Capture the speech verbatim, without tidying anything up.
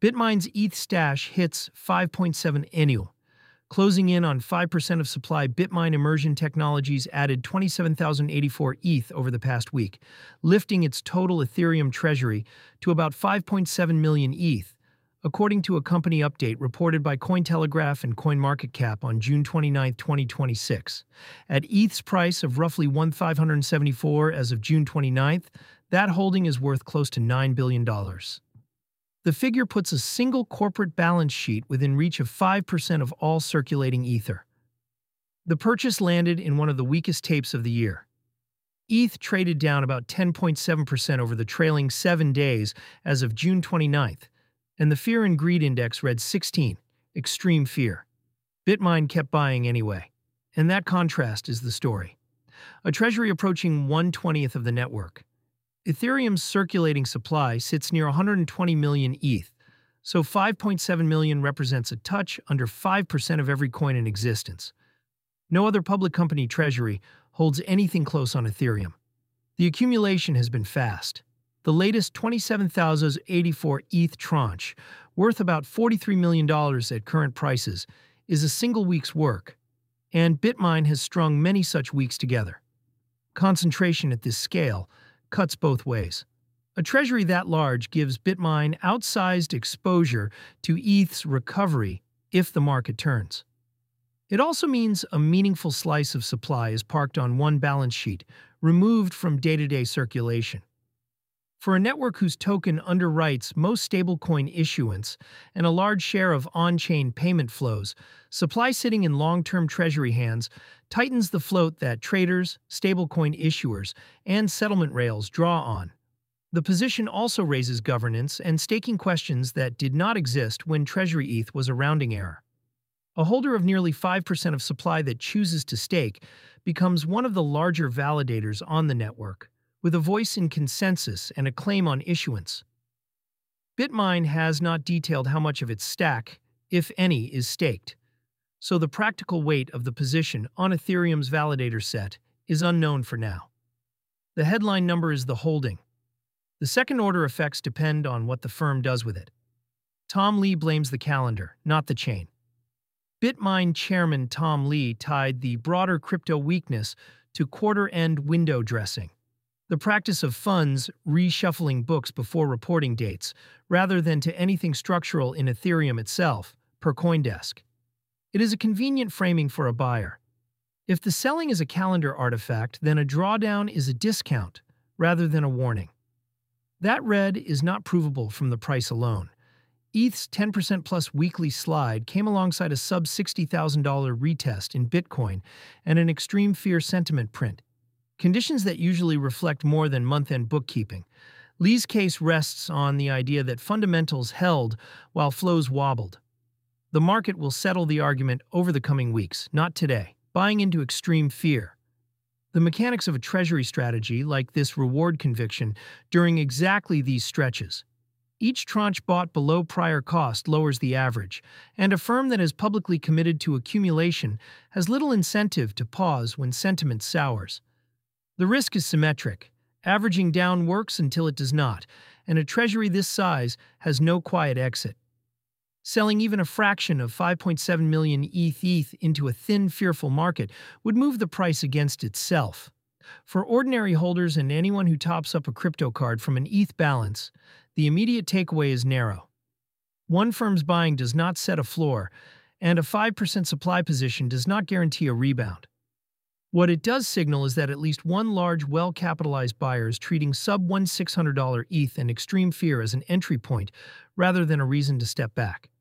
Bitmine's E T H stash hits five point seven annual. Closing in on five percent of supply, Bitmine Immersion Technologies added twenty-seven thousand eighty-four E T H over the past week, lifting its total Ethereum treasury to about five point seven million E T H, according to a company update reported by Cointelegraph and CoinMarketCap on June twenty-ninth, twenty twenty-six. At E T H's price of roughly one thousand five hundred seventy-four as of June twenty-ninth, that holding is worth close to nine billion dollars. The figure puts a single corporate balance sheet within reach of five percent of all circulating Ether. The purchase landed in one of the weakest tapes of the year. E T H traded down about ten point seven percent over the trailing seven days as of June twenty-ninth, and the Fear and Greed Index read sixteen, extreme fear. Bitmine kept buying anyway, and that contrast is the story. A treasury approaching one twentieth of the network. Ethereum's circulating supply sits near one hundred twenty million E T H, so five point seven million represents a touch under five percent of every coin in existence. No other public company treasury holds anything close on Ethereum. The accumulation has been fast. The latest twenty-seven thousand eighty-four E T H tranche, worth about forty-three million dollars at current prices, is a single week's work, and Bitmine has strung many such weeks together. Concentration at this scale cuts both ways. A treasury that large gives Bitmine outsized exposure to E T H's recovery if the market turns. It also means a meaningful slice of supply is parked on one balance sheet, removed from day-to-day circulation. For a network whose token underwrites most stablecoin issuance and a large share of on-chain payment flows, supply sitting in long-term treasury hands tightens the float that traders, stablecoin issuers, and settlement rails draw on. The position also raises governance and staking questions that did not exist when Treasury E T H was a rounding error. A holder of nearly five percent of supply that chooses to stake becomes one of the larger validators on the network, with a voice in consensus and a claim on issuance. Bitmine has not detailed how much of its stack, if any, is staked, so the practical weight of the position on Ethereum's validator set is unknown for now. The headline number is the holding. The second-order effects depend on what the firm does with it. Tom Lee blames the calendar, not the chain. Bitmine chairman Tom Lee tied the broader crypto weakness to quarter-end window dressing, the practice of funds reshuffling books before reporting dates, rather than to anything structural in Ethereum itself, per CoinDesk. It is a convenient framing for a buyer. If the selling is a calendar artifact, then a drawdown is a discount, rather than a warning. That read is not provable from the price alone. E T H's ten percent plus weekly slide came alongside a sub sixty thousand dollars retest in Bitcoin and an extreme fear sentiment print, conditions that usually reflect more than month-end bookkeeping. Lee's case rests on the idea that fundamentals held while flows wobbled. The market will settle the argument over the coming weeks, not today, buying into extreme fear. The mechanics of a treasury strategy, like this reward conviction, during exactly these stretches. Each tranche bought below prior cost lowers the average, and a firm that is publicly committed to accumulation has little incentive to pause when sentiment sours. The risk is symmetric. Averaging down works until it does not, and a treasury this size has no quiet exit. Selling even a fraction of five point seven million E T H into a thin, fearful market would move the price against itself. For ordinary holders and anyone who tops up a crypto card from an E T H balance, the immediate takeaway is narrow. One firm's buying does not set a floor, and a five percent supply position does not guarantee a rebound. What it does signal is that at least one large, well-capitalized buyer is treating sub sixteen hundred dollars E T H and extreme fear as an entry point rather than a reason to step back.